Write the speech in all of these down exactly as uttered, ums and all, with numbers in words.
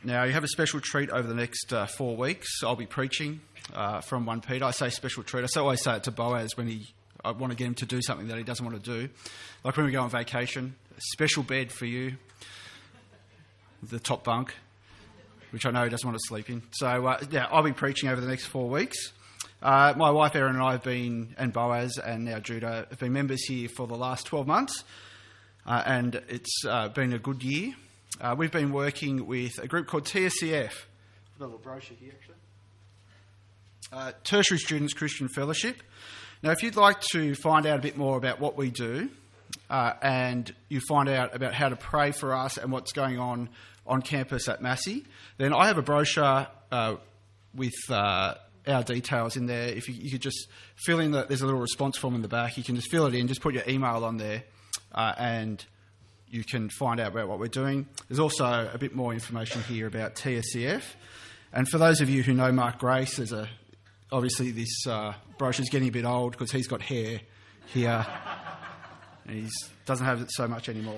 Now, you have a special treat over the next uh, four weeks. I'll be preaching uh, from First Peter. I say special treat. I always say it to Boaz when he, I want to get him to do something that he doesn't want to do. Like when we go on vacation, a special bed for you, the top bunk, which I know he doesn't want to sleep in. So, uh, yeah, I'll be preaching over the next four weeks. Uh, my wife Erin and I have been, and Boaz and now Judah, have been members here for the last twelve months. Uh, and it's uh, been a good year. Uh, we've been working with a group called T S C F. I've got a little brochure here, actually. Uh, Tertiary Students Christian Fellowship. Now, if you'd like to find out a bit more about what we do, uh, and you find out about how to pray for us and what's going on on campus at Massey, then I have a brochure uh, with uh, our details in there. If you, you could just fill in the, there's a little response form in the back. You can just fill it in, just put your email on there, uh, and you can find out about what we're doing. There's also a bit more information here about T S C F. And for those of you who know Mark Grace, there's a obviously this uh, brochure's getting a bit old because he's got hair here and he doesn't have it so much anymore.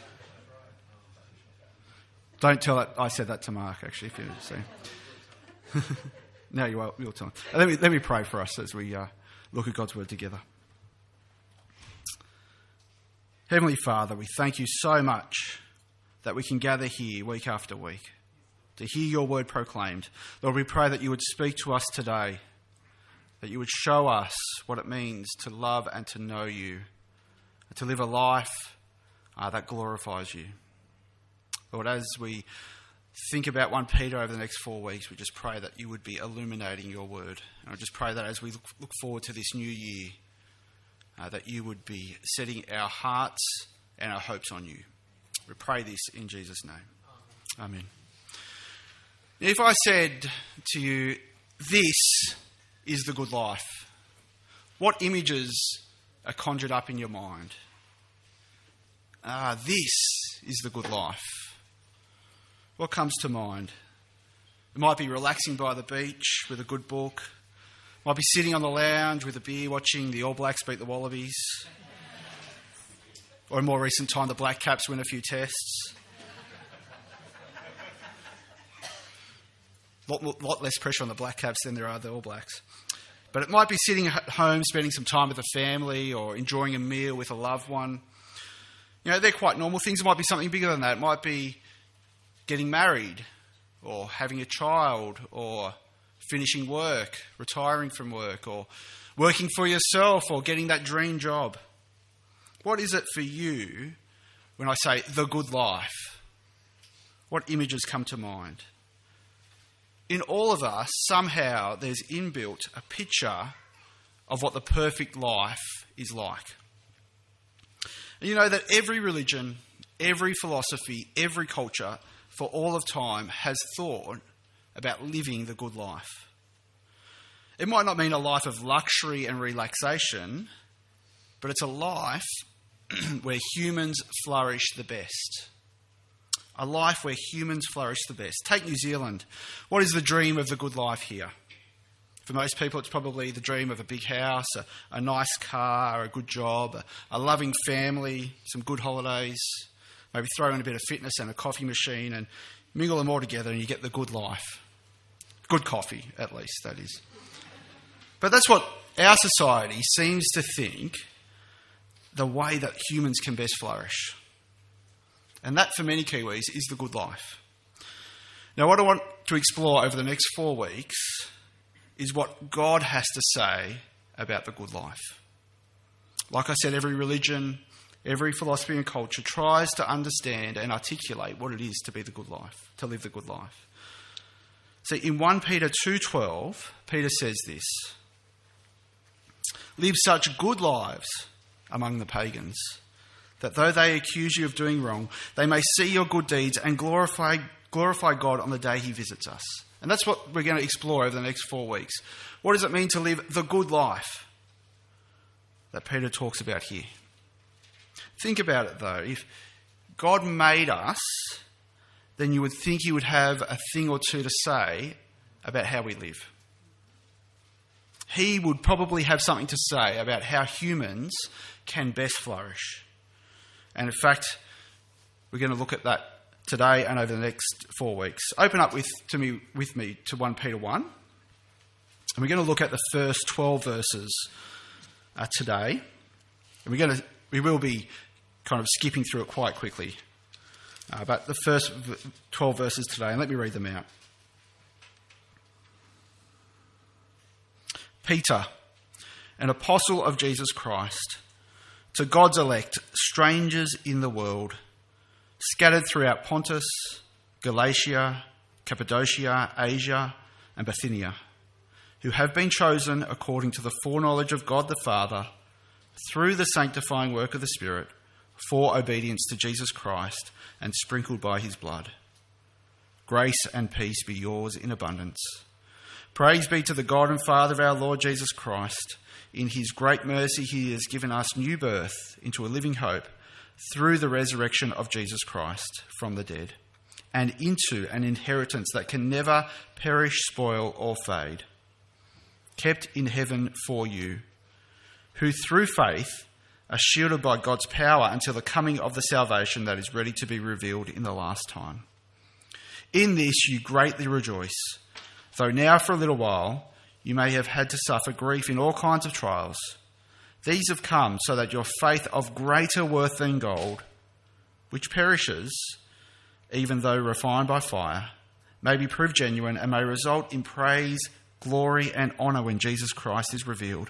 Don't tell it I said that to Mark, actually, if you see. No, you will, you'll tell him. Let me, let me pray for us as we uh, look at God's word together. Heavenly Father, we thank you so much that we can gather here week after week to hear your word proclaimed. Lord, we pray that you would speak to us today, that you would show us what it means to love and to know you, to live a life uh, that glorifies you. Lord, as we think about First Peter over the next four weeks, we just pray that you would be illuminating your word. And I just pray that as we look, look forward to this new year, Uh, that you would be setting our hearts and our hopes on you. We pray this in Jesus' name. Amen. If I said to you, this is the good life, what images are conjured up in your mind? Ah, this is the good life. What comes to mind? It might be relaxing by the beach with a good book. Might be sitting on the lounge with a beer watching the All Blacks beat the Wallabies. Or in more recent time, the Black Caps win a few tests. A lot, lot less pressure on the Black Caps than there are the All Blacks. But it might be sitting at home, spending some time with the family or enjoying a meal with a loved one. You know, they're quite normal things. It might be something bigger than that. It might be getting married or having a child or finishing work, retiring from work, or working for yourself, or getting that dream job. What is it for you when I say the good life? What images come to mind? In all of us, somehow there's inbuilt a picture of what the perfect life is like. And you know that every religion, every philosophy, every culture, for all of time, has thought about living the good life. It might not mean a life of luxury and relaxation, but it's a life where humans flourish the best. A life where humans flourish the best. Take New Zealand. What is the dream of the good life here? For most people, it's probably the dream of a big house, a, a nice car, a good job, a, a loving family, some good holidays, maybe throw in a bit of fitness and a coffee machine and mingle them all together and you get the good life. Good coffee, at least, that is. But that's what our society seems to think the way that humans can best flourish. And that, for many Kiwis, is the good life. Now, what I want to explore over the next four weeks is what God has to say about the good life. Like I said, every religion, every philosophy and culture tries to understand and articulate what it is to be the good life, to live the good life. So in First Peter two twelve, Peter says this: live such good lives among the pagans, that though they accuse you of doing wrong, they may see your good deeds and glorify glorify God on the day he visits us. And that's what we're going to explore over the next four weeks. What does it mean to live the good life that Peter talks about here? Think about it, though. If God made us, then you would think he would have a thing or two to say about how we live. He would probably have something to say about how humans can best flourish. And in fact, we're going to look at that today and over the next four weeks. Open up with to me with me to First Peter one. And we're going to look at the first twelve verses uh, today. And we're going to we will be kind of skipping through it quite quickly. Uh, but the first twelve verses today, and let me read them out. Peter, an apostle of Jesus Christ, to God's elect, strangers in the world, scattered throughout Pontus, Galatia, Cappadocia, Asia, and Bithynia, who have been chosen according to the foreknowledge of God the Father, through the sanctifying work of the Spirit, for obedience to Jesus Christ, and sprinkled by his blood. Grace and peace be yours in abundance. Praise be to the God and Father of our Lord Jesus Christ. In his great mercy he has given us new birth into a living hope through the resurrection of Jesus Christ from the dead, and into an inheritance that can never perish, spoil, or fade, kept in heaven for you, who through faith are shielded by God's power until the coming of the salvation that is ready to be revealed in the last time. In this you greatly rejoice, though now for a little while you may have had to suffer grief in all kinds of trials. These have come so that your faith, of greater worth than gold, which perishes, even though refined by fire, may be proved genuine and may result in praise, glory, and honour when Jesus Christ is revealed.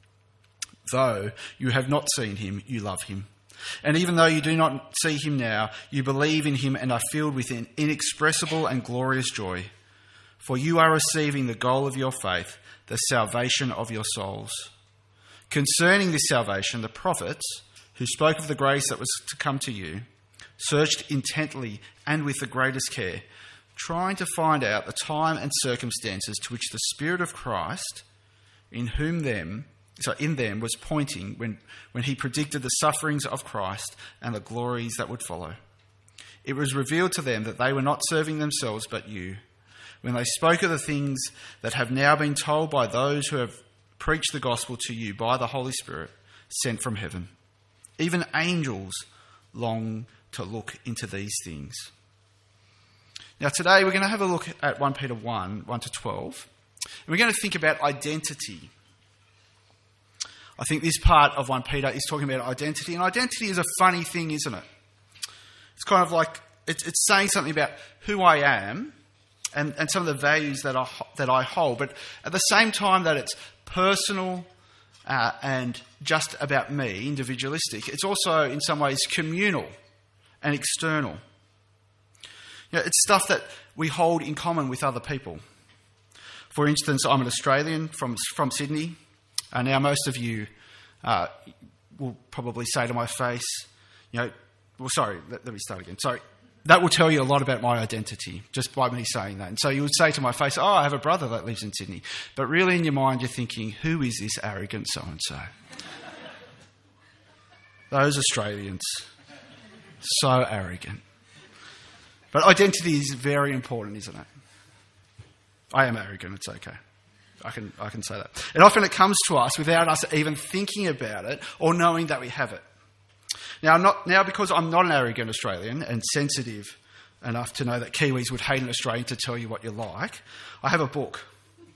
Though you have not seen him, you love him. And even though you do not see him now, you believe in him and are filled with an inexpressible and glorious joy. For you are receiving the goal of your faith, the salvation of your souls. Concerning this salvation, the prophets, who spoke of the grace that was to come to you, searched intently and with the greatest care, trying to find out the time and circumstances to which the Spirit of Christ, in whom them, so in them, was pointing when, when he predicted the sufferings of Christ and the glories that would follow. It was revealed to them that they were not serving themselves but you, when they spoke of the things that have now been told by those who have preached the gospel to you by the Holy Spirit sent from heaven. Even angels long to look into these things. Now today we're going to have a look at First Peter one, one to twelve. And we're going to think about identity. I think this part of First Peter is talking about identity. And identity is a funny thing, isn't it? It's kind of like, it's, it's saying something about who I am and, and some of the values that I, that I hold. But at the same time that it's personal uh, and just about me, individualistic, it's also in some ways communal and external. You know, it's stuff that we hold in common with other people. For instance, I'm an Australian from from Sydney. Uh, now, most of you uh, will probably say to my face, you know, well, sorry, let, let me start again. Sorry. That will tell you a lot about my identity, just by me saying that. And so you would say to my face, oh, I have a brother that lives in Sydney. But really in your mind, you're thinking, who is this arrogant so-and-so? Those Australians, so arrogant. But identity is very important, isn't it? I am arrogant, it's okay. I can I can say that. And often it comes to us without us even thinking about it or knowing that we have it. Now, not, now because I'm not an arrogant Australian and sensitive enough to know that Kiwis would hate an Australian to tell you what you like, I have a book.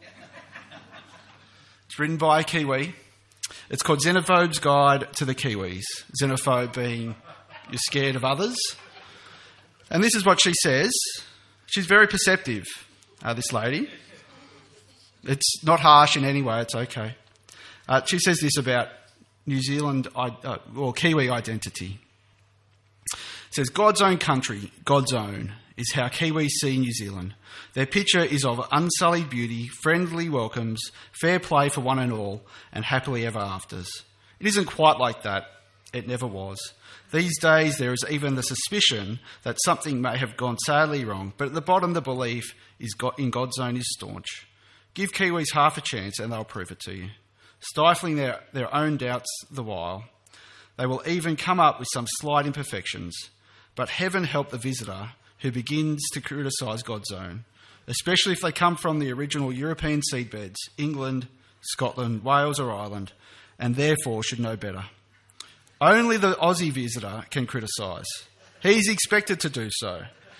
It's written by a Kiwi. It's called Xenophobe's Guide to the Kiwis. Xenophobe being you're scared of others. And this is what she says. She's very perceptive, uh, this lady. It's not harsh in any way, it's okay. Uh, she says this about New Zealand, uh, or Kiwi identity. It says, God's own country, God's own, is how Kiwis see New Zealand. Their picture is of unsullied beauty, friendly welcomes, fair play for one and all, and happily ever afters. It isn't quite like that. It never was. These days there is even the suspicion that something may have gone sadly wrong, but at the bottom the belief is God, in God's own is staunch. Give Kiwis half a chance and they'll prove it to you. Stifling their, their own doubts the while. They will even come up with some slight imperfections. But heaven help the visitor who begins to criticise God's own, especially if they come from the original European seedbeds, England, Scotland, Wales or Ireland, and therefore should know better. Only the Aussie visitor can criticise. He's expected to do so.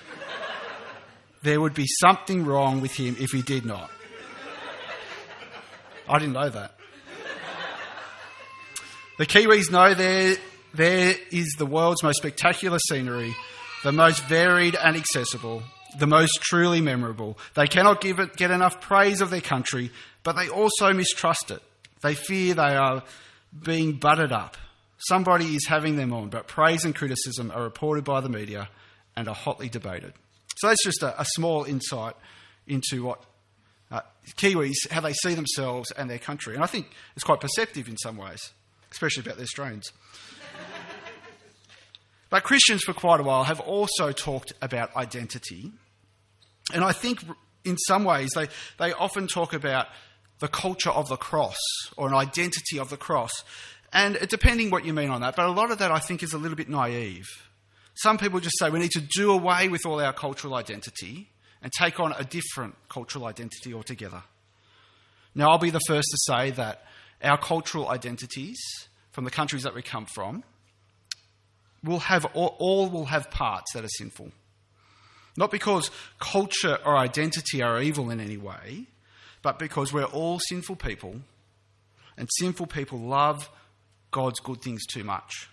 there would be something wrong with him if he did not. I didn't know that. The Kiwis know there, there is the world's most spectacular scenery, the most varied and accessible, the most truly memorable. They cannot give it, get enough praise of their country, but they also mistrust it. They fear they are being buttered up. Somebody is having them on, but praise and criticism are reported by the media and are hotly debated. So that's just a, a small insight into what uh, Kiwis, how they see themselves and their country. And I think it's quite perceptive in some ways, especially about the Australians. But Christians for quite a while have also talked about identity. And I think in some ways they, they often talk about the culture of the cross or an identity of the cross. And depending what you mean on that, but a lot of that I think is a little bit naive. Some people just say we need to do away with all our cultural identity and take on a different cultural identity altogether. Now, I'll be the first to say that our cultural identities from the countries that we come from will have all, all will have parts that are sinful. Not because culture or identity are evil in any way, but because we're all sinful people, and sinful people love God's good things too much.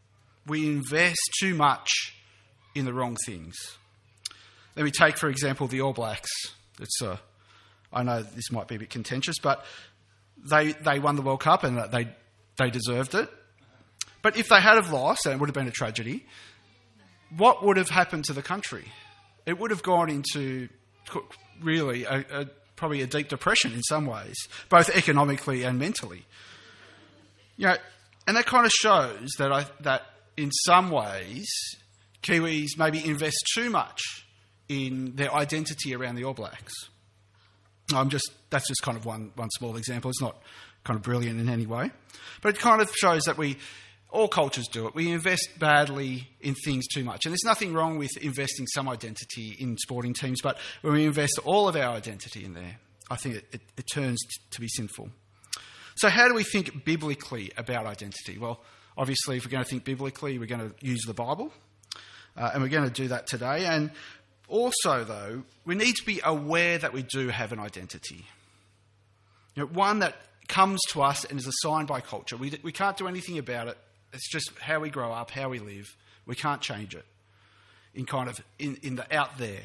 We invest too much in the wrong things. Let me take, for example, the All Blacks. It's a, I know this might be a bit contentious, but they they won the World Cup and they they deserved it. But if they had have lost, and it would have been a tragedy, what would have happened to the country? It would have gone into really a, a, probably a deep depression in some ways, both economically and mentally. You know, and that kind of shows that I, that in some ways Kiwis maybe invest too much in their identity around the All Blacks. I'm just that's just kind of one one small example. It's not kind of brilliant in any way, but it kind of shows that we. All cultures do it. We invest badly in things too much. And there's nothing wrong with investing some identity in sporting teams, but when we invest all of our identity in there, I think it, it, it turns t- to be sinful. So how do we think biblically about identity? Well, obviously, if we're going to think biblically, we're going to use the Bible, uh, and we're going to do that today. And also, though, we need to be aware that we do have an identity. You know, one that comes to us and is assigned by culture. We, we can't do anything about it. It's just how we grow up, how we live. We can't change it in kind of in, in the out there.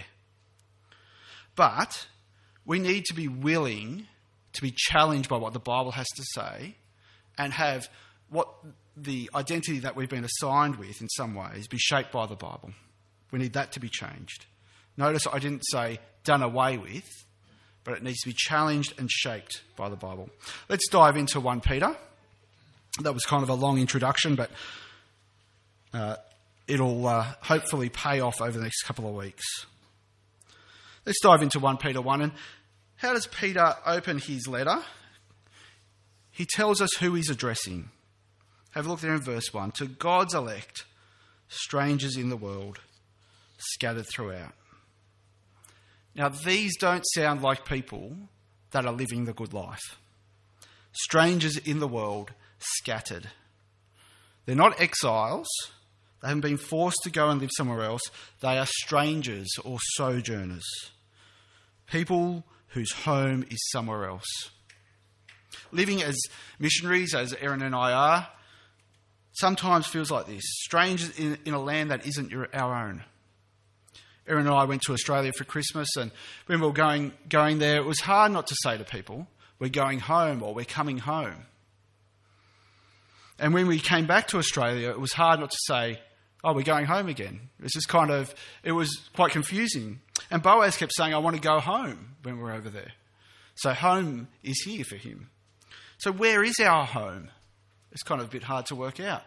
But we need to be willing to be challenged by what the Bible has to say and have what the identity that we've been assigned with in some ways be shaped by the Bible. We need that to be changed. Notice I didn't say done away with, but it needs to be challenged and shaped by the Bible. Let's dive into First Peter. That was kind of a long introduction, but uh, it'll uh, hopefully pay off over the next couple of weeks. Let's dive into First Peter one. And how does Peter open his letter? He tells us who he's addressing. Have a look there in verse one. To God's elect, strangers in the world, scattered throughout. Now, these don't sound like people that are living the good life. Strangers in the world, scattered. They're not exiles. They haven't been forced to go and live somewhere else. They are strangers or sojourners. People whose home is somewhere else. Living as missionaries, as Erin and I are, sometimes feels like this. Strangers in, in a land that isn't your, our own. Erin and I went to Australia for Christmas, and when we were going, going there, it was hard not to say to people, we're going home or we're coming home. And when we came back to Australia, it was hard not to say, oh, we're going home again. It was just kind of, it was quite confusing. And Boaz kept saying, I want to go home when we're over there. So home is here for him. So where is our home? It's kind of a bit hard to work out.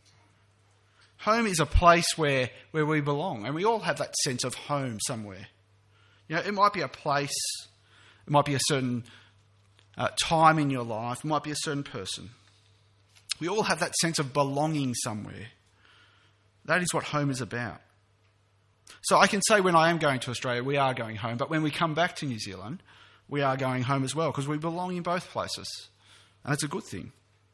Home is a place where, where we belong. And we all have that sense of home somewhere. You know, it might be a place. It might be a certain uh, time in your life. It might be a certain person. We all have that sense of belonging somewhere. That is what home is about. So I can say when I am going to Australia, we are going home. But when we come back to New Zealand, we are going home as well because we belong in both places. And it's a good thing.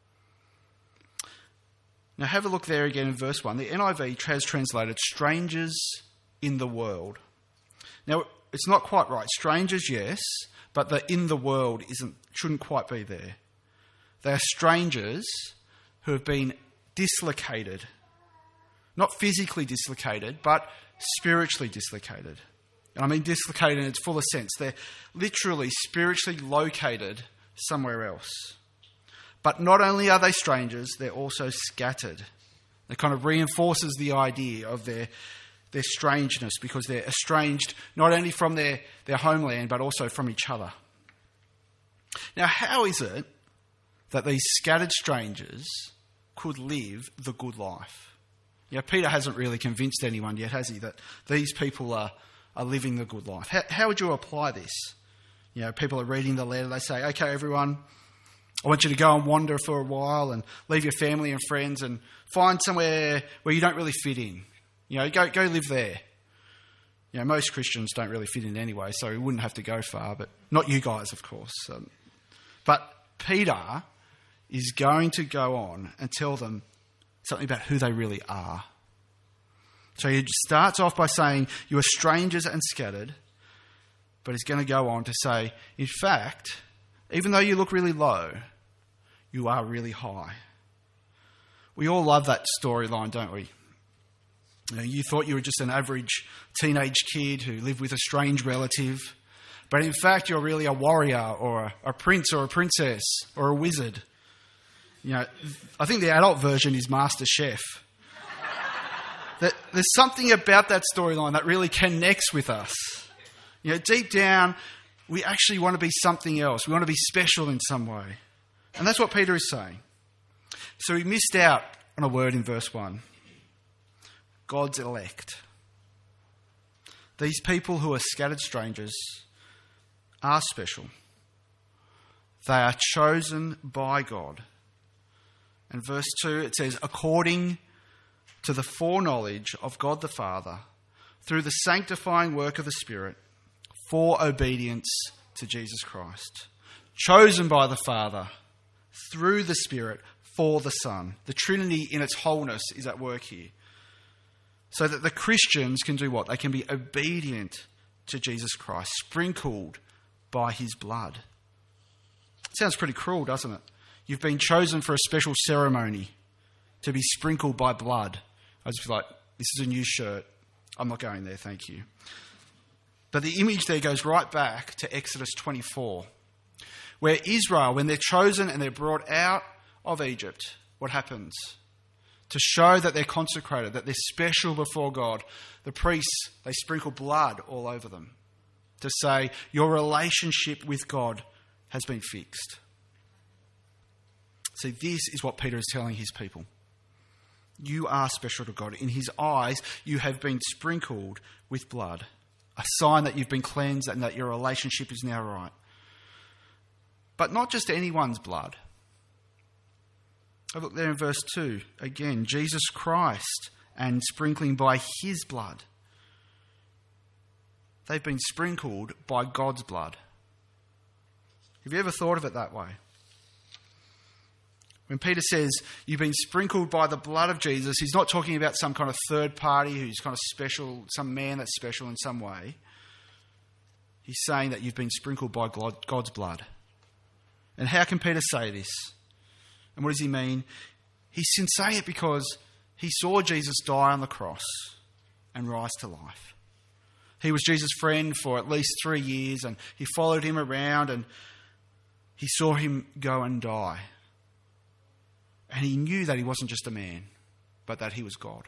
Now have a look there again in verse one. The N I V has translated strangers in the world. Now it's not quite right. Strangers, yes, but the in the world isn't shouldn't quite be there. They are strangers who have been dislocated. Not physically dislocated, but spiritually dislocated. And I mean dislocated in its fullest sense. They're literally spiritually located somewhere else. But not only are they strangers, they're also scattered. It kind of reinforces the idea of their, their strangeness, because they're estranged not only from their, their homeland, but also from each other. Now, how is it that these scattered strangers could live the good life? You know, Peter hasn't really convinced anyone yet, has he, that these people are, are living the good life. How, how would you apply this? You know, people are reading the letter, they say, okay, everyone, I want you to go and wander for a while and leave your family and friends and find somewhere where you don't really fit in. You know, go go live there. You know, most Christians don't really fit in anyway, so we wouldn't have to go far, but not you guys, of course. Um, but Peter is going to go on and tell them something about who they really are. So he starts off by saying, you are strangers and scattered, but he's going to go on to say, in fact, even though you look really low, you are really high. We all love that storyline, don't we? You know, you thought you were just an average teenage kid who lived with a strange relative, but in fact you're really a warrior or a, a prince or a princess or a wizard. You know, I think the adult version is Master Chef. There's something about that storyline that really connects with us. You know, deep down, we actually want to be something else. We want to be special in some way. And that's what Peter is saying. So he missed out on a word in verse one. God's elect. These people who are scattered strangers are special. They are chosen by God. And verse two, it says, according to the foreknowledge of God the Father, through the sanctifying work of the Spirit, for obedience to Jesus Christ. Chosen by the Father, through the Spirit, for the Son. The Trinity in its wholeness is at work here. So that the Christians can do what? They can be obedient to Jesus Christ, sprinkled by his blood. It sounds pretty cruel, doesn't it? You've been chosen for a special ceremony to be sprinkled by blood. I was just like, this is a new shirt. I'm not going there, thank you. But the image there goes right back to Exodus twenty-four, where Israel, when they're chosen and they're brought out of Egypt, what happens? To show that they're consecrated, that they're special before God, the priests, they sprinkle blood all over them to say, your relationship with God has been fixed. See, this is what Peter is telling his people. You are special to God. In his eyes, you have been sprinkled with blood. A sign that you've been cleansed and that your relationship is now right. But not just anyone's blood. I look there in verse two. Again, Jesus Christ and sprinkling by his blood. They've been sprinkled by God's blood. Have you ever thought of it that way? When Peter says you've been sprinkled by the blood of Jesus, he's not talking about some kind of third party who's kind of special, some man that's special in some way. He's saying that you've been sprinkled by God's blood. And how can Peter say this? And what does he mean? He can say it because he saw Jesus die on the cross and rise to life. He was Jesus' friend for at least three years and he followed him around and he saw him go and die. And he knew that he wasn't just a man, but that he was God.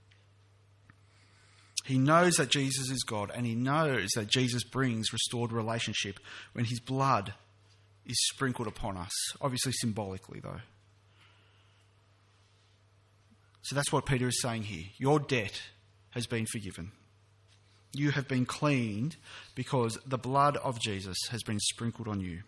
He knows that Jesus is God, and he knows that Jesus brings restored relationship when his blood is sprinkled upon us. Obviously symbolically, though. So that's what Peter is saying here. Your debt has been forgiven. You have been cleaned because the blood of Jesus has been sprinkled on you.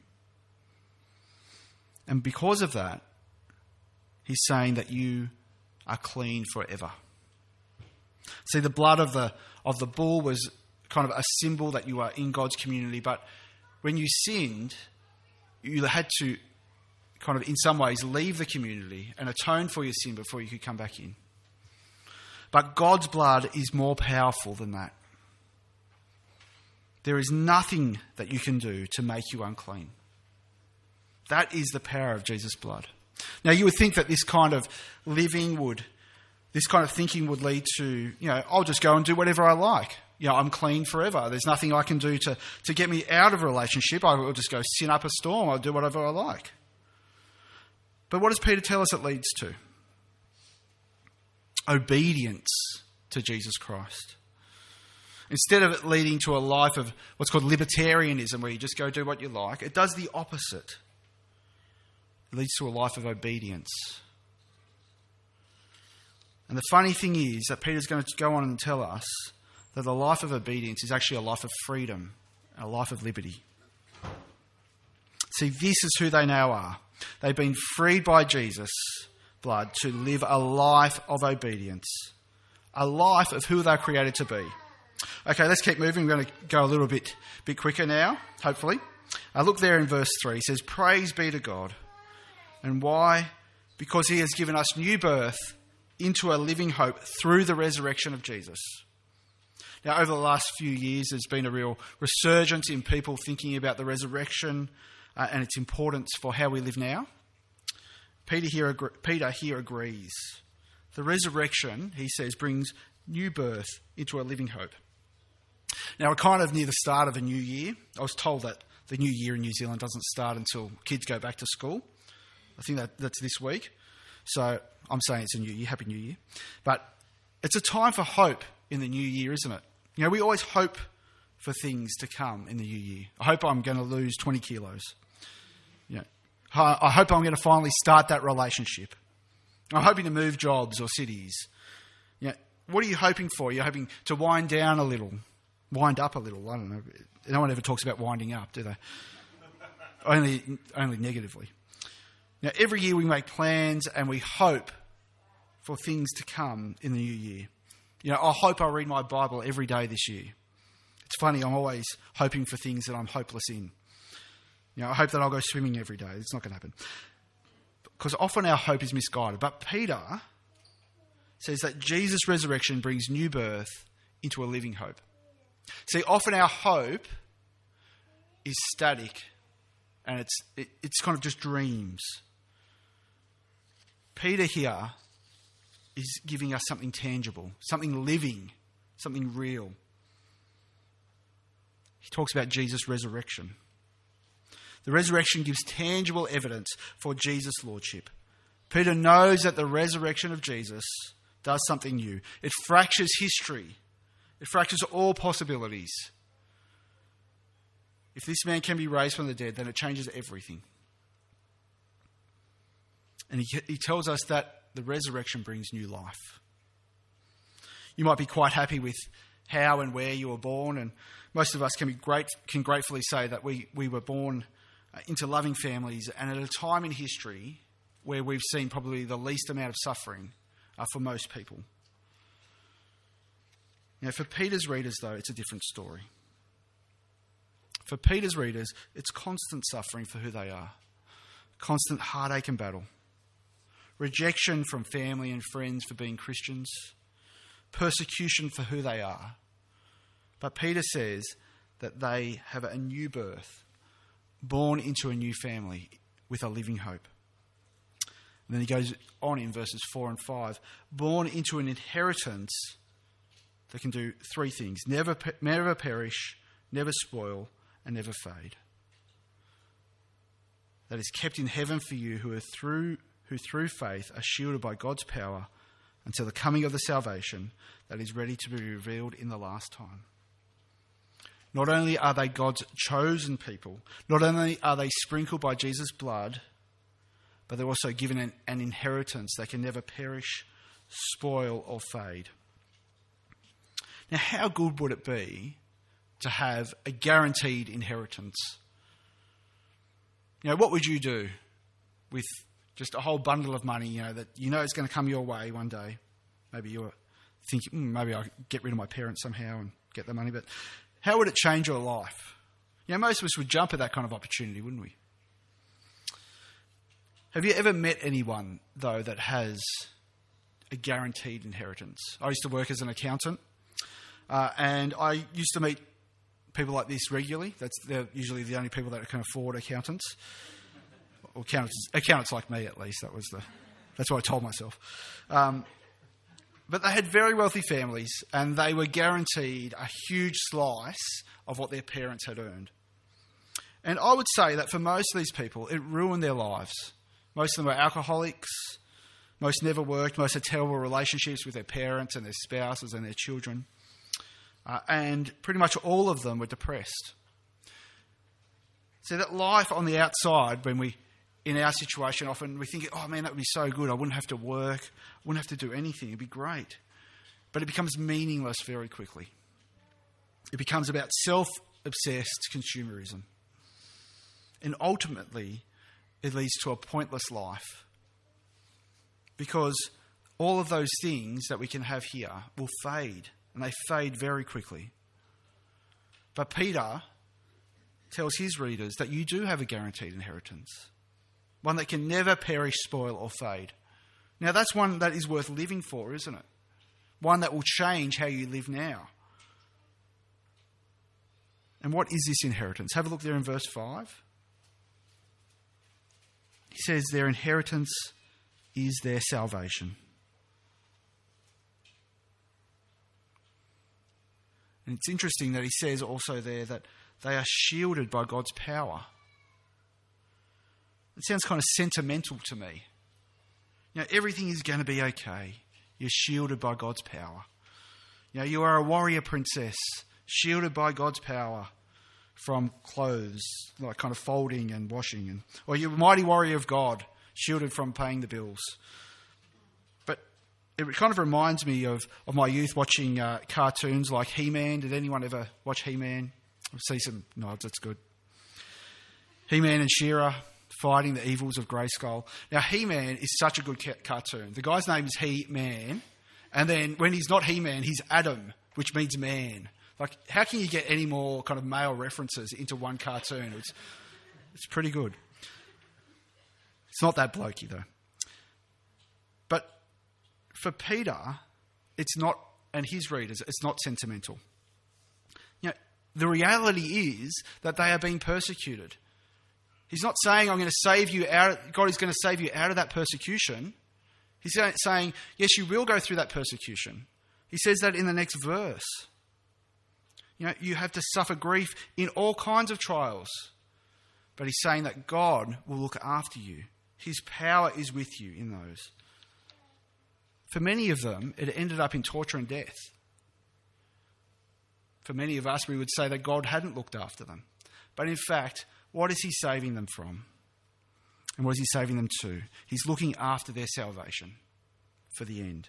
And because of that, he's saying that you are clean forever. See, the blood of the of the bull was kind of a symbol that you are in God's community, but when you sinned, you had to kind of in some ways leave the community and atone for your sin before you could come back in. But God's blood is more powerful than that. There is nothing that you can do to make you unclean. That is the power of Jesus' blood. Now, you would think that this kind of living would, this kind of thinking would lead to, you know, I'll just go and do whatever I like. You know, I'm clean forever. There's nothing I can do to, to get me out of a relationship. I will just go sin up a storm. I'll do whatever I like. But what does Peter tell us it leads to? Obedience to Jesus Christ. Instead of it leading to a life of what's called libertarianism, where you just go do what you like, it does the opposite. It leads to a life of obedience. And the funny thing is that Peter's going to go on and tell us that the life of obedience is actually a life of freedom, a life of liberty. See, this is who they now are. They've been freed by Jesus' blood to live a life of obedience, a life of who they're created to be. Okay, let's keep moving. We're going to go a little bit, bit quicker now, hopefully. Uh, look there in verse three. It says, "Praise be to God." And why? Because he has given us new birth into a living hope through the resurrection of Jesus. Now, over the last few years, there's been a real resurgence in people thinking about the resurrection uh, and its importance for how we live now. Peter here, Peter here agrees. The resurrection, he says, brings new birth into a living hope. Now, we're kind of near the start of a new year. I was told that the new year in New Zealand doesn't start until kids go back to school. I think that that's this week. So I'm saying it's a new year. Happy New Year. But it's a time for hope in the new year, isn't it? You know, we always hope for things to come in the new year. I hope I'm going to lose twenty kilos. You know, I hope I'm going to finally start that relationship. I'm hoping to move jobs or cities. You know, what are you hoping for? You're hoping to wind down a little, wind up a little. I don't know. No one ever talks about winding up, do they? only, only negatively. Now, every year we make plans and we hope for things to come in the new year. You know, I hope I read my Bible every day this year. It's funny, I'm always hoping for things that I'm hopeless in. You know, I hope that I'll go swimming every day. It's not going to happen. Because often our hope is misguided. But Peter says that Jesus' resurrection brings new birth into a living hope. See, often our hope is static and it's it, it's kind of just dreams. Peter here is giving us something tangible, something living, something real. He talks about Jesus' resurrection. The resurrection gives tangible evidence for Jesus' lordship. Peter knows that the resurrection of Jesus does something new. It fractures history. It fractures all possibilities. If this man can be raised from the dead, then it changes everything. And he, he tells us that the resurrection brings new life. You might be quite happy with how and where you were born, and most of us can be great, can gratefully say that we, we were born into loving families and at a time in history where we've seen probably the least amount of suffering uh, for most people. Now, for Peter's readers, though, it's a different story. For Peter's readers, it's constant suffering for who they are, constant heartache and battle, rejection from family and friends for being Christians, persecution for who they are. But Peter says that they have a new birth, born into a new family with a living hope. And then he goes on in verses four and five, born into an inheritance that can do three things: never, never perish, never spoil, and never fade. That is kept in heaven for you who are through who through faith are shielded by God's power until the coming of the salvation that is ready to be revealed in the last time. Not only are they God's chosen people, not only are they sprinkled by Jesus' blood, but they're also given an, an inheritance that can never perish, spoil, or fade. Now, how good would it be to have a guaranteed inheritance? You know, what would you do with just a whole bundle of money, you know, that you know is going to come your way one day? Maybe you're thinking, mm, maybe I'll get rid of my parents somehow and get the money, but how would it change your life? You know, most of us would jump at that kind of opportunity, wouldn't we? Have you ever met anyone, though, that has a guaranteed inheritance? I used to work as an accountant, uh, and I used to meet people like this regularly. That's they're usually the only people that can afford accountants. Or accountants, accountants like me, at least. That was the. That's what I told myself. Um, but they had very wealthy families, and they were guaranteed a huge slice of what their parents had earned. And I would say that for most of these people, it ruined their lives. Most of them were alcoholics. Most never worked. Most had terrible relationships with their parents and their spouses and their children. Uh, and pretty much all of them were depressed. So that life on the outside, when we, in our situation, often we think, oh man, that would be so good. I wouldn't have to work. I wouldn't have to do anything. It'd be great. But it becomes meaningless very quickly. It becomes about self-obsessed consumerism. And ultimately, it leads to a pointless life. Because all of those things that we can have here will fade. And they fade very quickly. But Peter tells his readers that you do have a guaranteed inheritance. One that can never perish, spoil, or fade. Now that's one that is worth living for, isn't it? One that will change how you live now. And what is this inheritance? Have a look there in verse five. He says their inheritance is their salvation. And it's interesting that he says also there that they are shielded by God's power. It sounds kind of sentimental to me. You know, everything is going to be okay. You're shielded by God's power. You know, you are a warrior princess, shielded by God's power from clothes, like kind of folding and washing. And, or you're a mighty warrior of God, shielded from paying the bills. But it kind of reminds me of, of my youth watching uh, cartoons like He-Man. Did anyone ever watch He-Man? I see some nods, that's good. He-Man and She-Ra fighting the evils of Grayskull. Now, He-Man is such a good ca- cartoon. The guy's name is He-Man, and then when he's not He-Man, he's Adam, which means man. Like, how can you get any more kind of male references into one cartoon? It's, it's pretty good. It's not that blokey, though. But for Peter, it's not, and his readers, it's not sentimental. You know, the reality is that they are being persecuted. He's not saying, I'm going to save you out, God is going to save you out of that persecution. He's saying, yes, you will go through that persecution. He says that in the next verse. You know, you have to suffer grief in all kinds of trials. But he's saying that God will look after you. His power is with you in those. For many of them, it ended up in torture and death. For many of us, we would say that God hadn't looked after them. But in fact, what is he saving them from? And what is he saving them to? He's looking after their salvation for the end.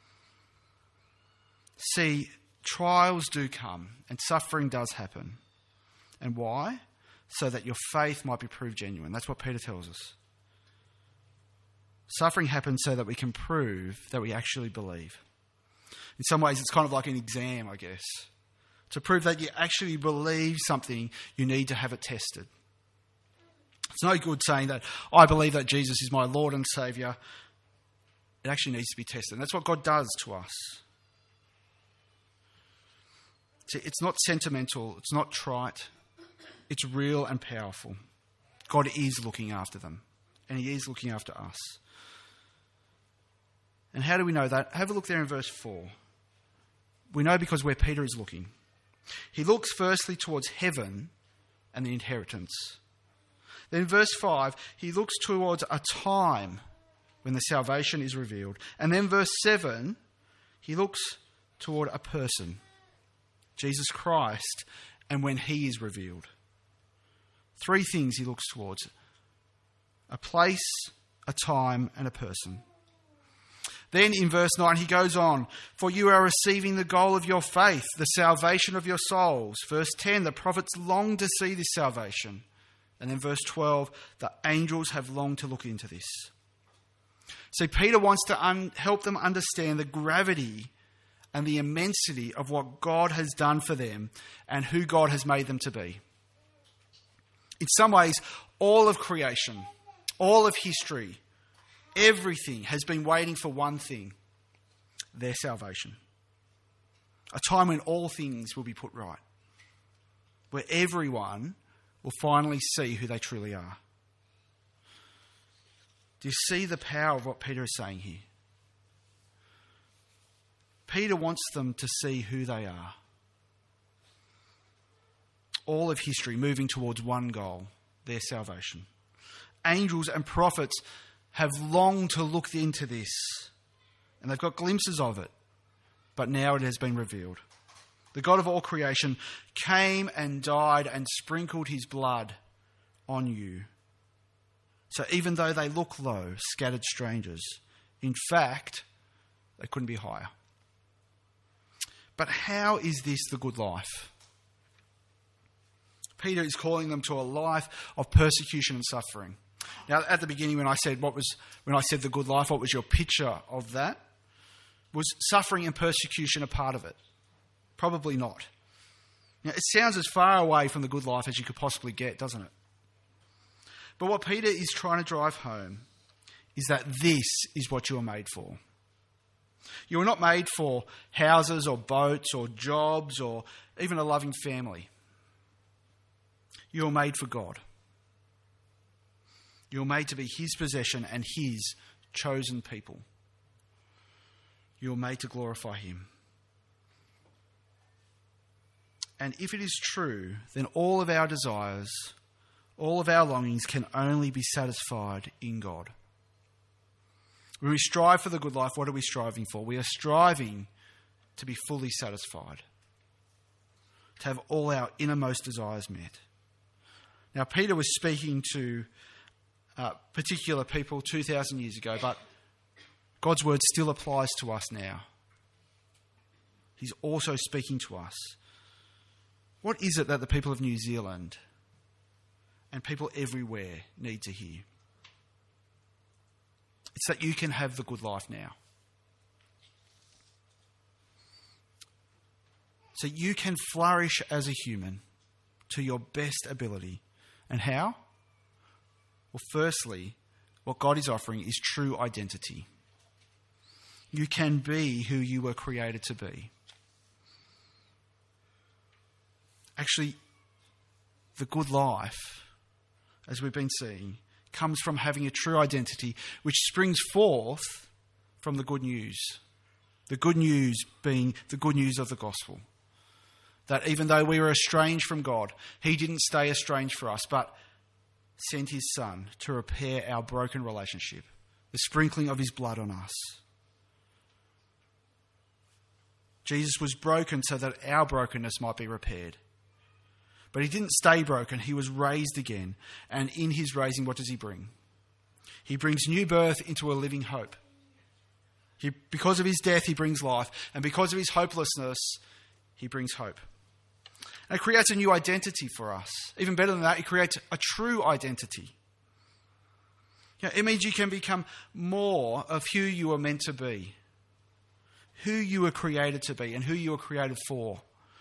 See, trials do come and suffering does happen. And why? So that your faith might be proved genuine. That's what Peter tells us. Suffering happens so that we can prove that we actually believe. In some ways, it's kind of like an exam, I guess. To prove that you actually believe something, you need to have it tested. It's no good saying that, I believe that Jesus is my Lord and Saviour. It actually needs to be tested. And that's what God does to us. See, it's not sentimental. It's not trite. It's real and powerful. God is looking after them. And he is looking after us. And how do we know that? Have a look there in verse four. We know because where Peter is looking. He looks firstly towards heaven and the inheritance. Then in verse five, he looks towards a time when the salvation is revealed. And then verse seven, he looks toward a person, Jesus Christ, and when he is revealed. Three things he looks towards: a place, a time, and a person. Then in verse nine he goes on, for you are receiving the goal of your faith, the salvation of your souls. Verse ten, the prophets longed to see this salvation. And then verse twelve, the angels have longed to look into this. See, Peter wants to un- help them understand the gravity and the immensity of what God has done for them and who God has made them to be. In some ways, all of creation, all of history, everything has been waiting for one thing: their salvation. A time when all things will be put right. where everyone will finally see who they truly are. Do you see the power of what Peter is saying here? Peter wants them to see who they are. All of history moving towards one goal, their salvation. Angels and prophets have longed to look into this, and they've got glimpses of it, but now it has been revealed. The God of all creation came and died and sprinkled his blood on you. So even though they look low, scattered strangers, in fact, they couldn't be higher. But how is this the good life? Peter is calling them to a life of persecution and suffering. Now, at the beginning, when I said what was when I said the good life, what was your picture of that? Was suffering and persecution a part of it? Probably not. Now, it sounds as far away from the good life as you could possibly get, doesn't it? But what Peter is trying to drive home is that this is what you are made for. You are not made for houses or boats or jobs or even a loving family. You are made for God. You are made to be his possession and his chosen people. You are made to glorify him. And if it is true, then all of our desires, all of our longings can only be satisfied in God. When we strive for the good life, what are we striving for? We are striving to be fully satisfied, to have all our innermost desires met. Now, Peter was speaking to uh, particular people two thousand years ago, but God's word still applies to us now. He's also speaking to us. What is it that the people of New Zealand and people everywhere need to hear? It's that you can have the good life now. So you can flourish as a human to your best ability. And how? Well, firstly, what God is offering is true identity. You can be who you were created to be. Actually, the good life, as we've been seeing, comes from having a true identity which springs forth from the good news. The good news being the good news of the gospel. That even though we were estranged from God, he didn't stay estranged for us, but sent his son to repair our broken relationship. The sprinkling of his blood on us. Jesus was broken so that our brokenness might be repaired. But he didn't stay broken. He was raised again. And in his raising, what does he bring? He brings new birth into a living hope. He, because of his death, he brings life. And because of his hopelessness, he brings hope. And it creates a new identity for us. Even better than that, it creates a true identity. You know, it means you can become more of who you are meant to be. Who you were created to be and who you were created for.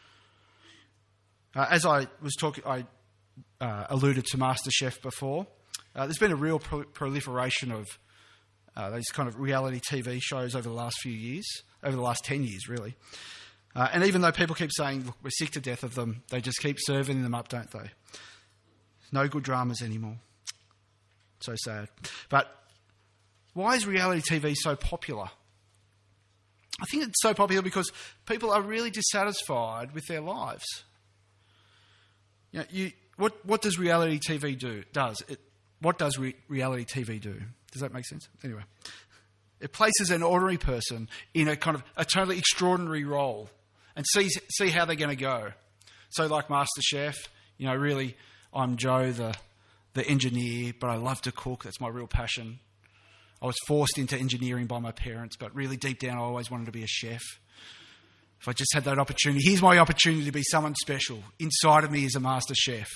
Uh, as I was talking, I uh, alluded to MasterChef before. Uh, there's been a real pro- proliferation of uh, these kind of reality T V shows over the last few years, over the last ten years, really. Uh, and even though people keep saying, look, we're sick to death of them, they just keep serving them up, don't they? No good dramas anymore. So sad. But why is reality T V so popular? I think it's so popular because people are really dissatisfied with their lives. You know, you, what, what does reality T V do? Does it? What does re- reality T V do? Does that make sense? Anyway, it places an ordinary person in a kind of a totally extraordinary role and sees see how they're going to go. So, like MasterChef, you know, really, I'm Joe, the the engineer, but I love to cook. That's my real passion. I was forced into engineering by my parents, but really deep down, I always wanted to be a chef. If I just had that opportunity, here's my opportunity to be someone special. Inside of me is a master chef.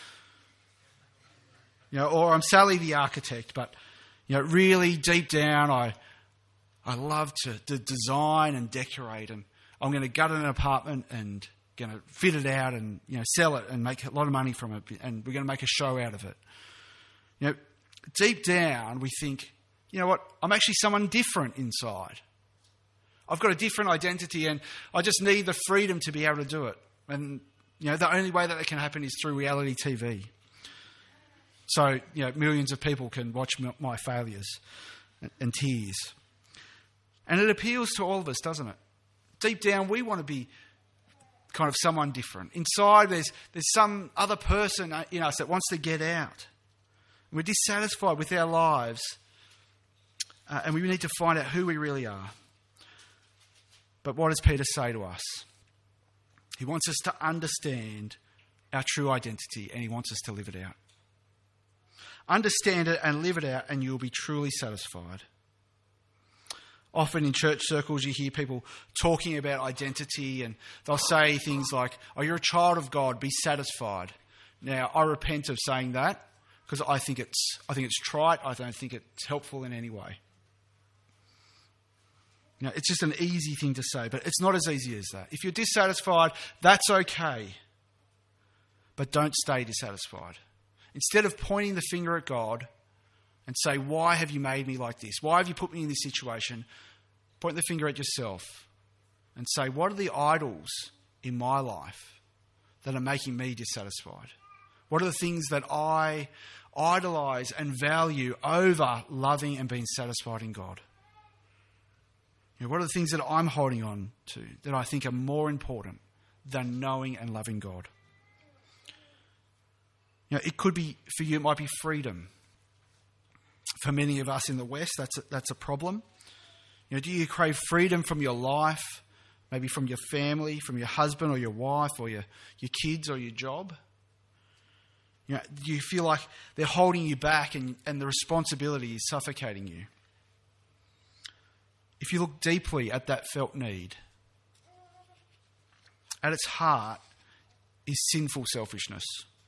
You know, or I'm Sally the architect, but you know, really deep down, I I love to, to design and decorate, and I'm going to gut an apartment and going to fit it out and you know sell it and make a lot of money from it, and we're going to make a show out of it. You know, deep down, we think, you know what? I'm actually someone different inside. I've got a different identity, and I just need the freedom to be able to do it. And you You know, the only way that it can happen is through reality T V. So, you know, millions of people can watch my failures and, and tears. And it appeals to all of us, doesn't it? Deep down, we want to be kind of someone different. Inside, there's there's some other person in us that wants to get out. We're dissatisfied with our lives, uh, and we need to find out who we really are. But what does Peter say to us? He wants us to understand our true identity, and he wants us to live it out. Understand it and live it out, and you'll be truly satisfied. Often in church circles, you hear people talking about identity, and they'll say things like, "Oh, you're a child of God, be satisfied." Now, I repent of saying that, because I think it's I think it's trite. I don't think it's helpful in any way. You know, it's just an easy thing to say, but it's not as easy as that. If you're dissatisfied, that's okay. But don't stay dissatisfied. Instead of pointing the finger at God and say, "Why have you made me like this? Why have you put me in this situation?" Point the finger at yourself and say, "What are the idols in my life that are making me dissatisfied? What are the things that I idolize and value over loving and being satisfied in God? You know, what are the things that I'm holding on to that I think are more important than knowing and loving God?" You know, it could be, for you, it might be freedom. For many of us in the West, that's a, that's a problem. You know, do you crave freedom from your life, maybe from your family, from your husband or your wife or your, your kids or your job? You know, do you feel like they're holding you back and, and the responsibility is suffocating you? If you look deeply at that felt need, at its heart is sinful selfishness.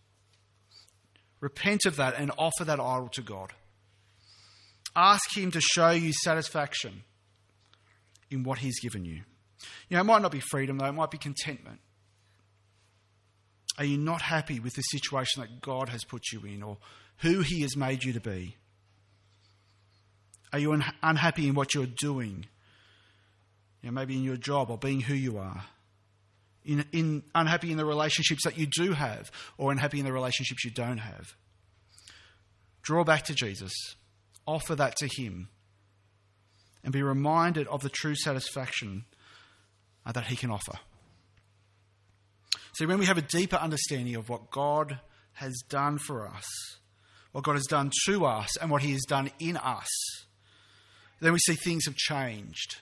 Repent of that and offer that idol to God. Ask him to show you satisfaction in what he's given you. You know, it might not be freedom, though. It might be contentment. Are you not happy with the situation that God has put you in, or who he has made you to be? Are you un- unhappy in what you're doing? You know, maybe in your job or being who you are. In, in unhappy in the relationships that you do have, or unhappy in the relationships you don't have. Draw back to Jesus. Offer that to him. And be reminded of the true satisfaction uh, that he can offer. See, when we have a deeper understanding of what God has done for us, what God has done to us, and what he has done in us, then we see things have changed.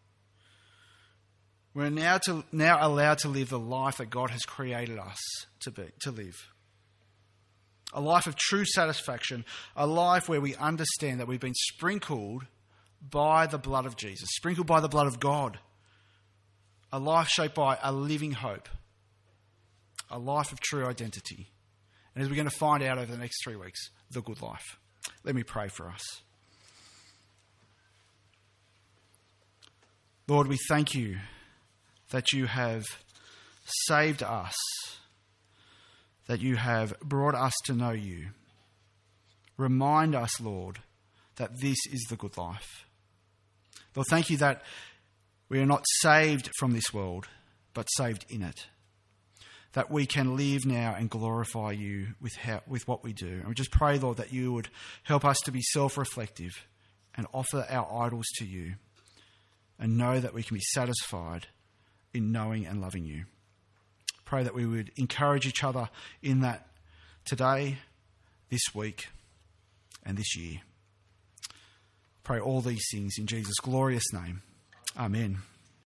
We're now to now allowed to live the life that God has created us to be to live. A life of true satisfaction, a life where we understand that we've been sprinkled by the blood of Jesus, sprinkled by the blood of God. A life shaped by a living hope, a life of true identity. And as we're going to find out over the next three weeks, the good life. Let me pray for us. Lord, we thank you that you have saved us, that you have brought us to know you. Remind us, Lord, that this is the good life. Lord, thank you that we are not saved from this world, but saved in it. That we can live now and glorify you with how, with what we do. And we just pray, Lord, that you would help us to be self-reflective and offer our idols to you and know that we can be satisfied in knowing and loving you. Pray that we would encourage each other in that today, this week, and this year. Pray all these things in Jesus' glorious name. Amen.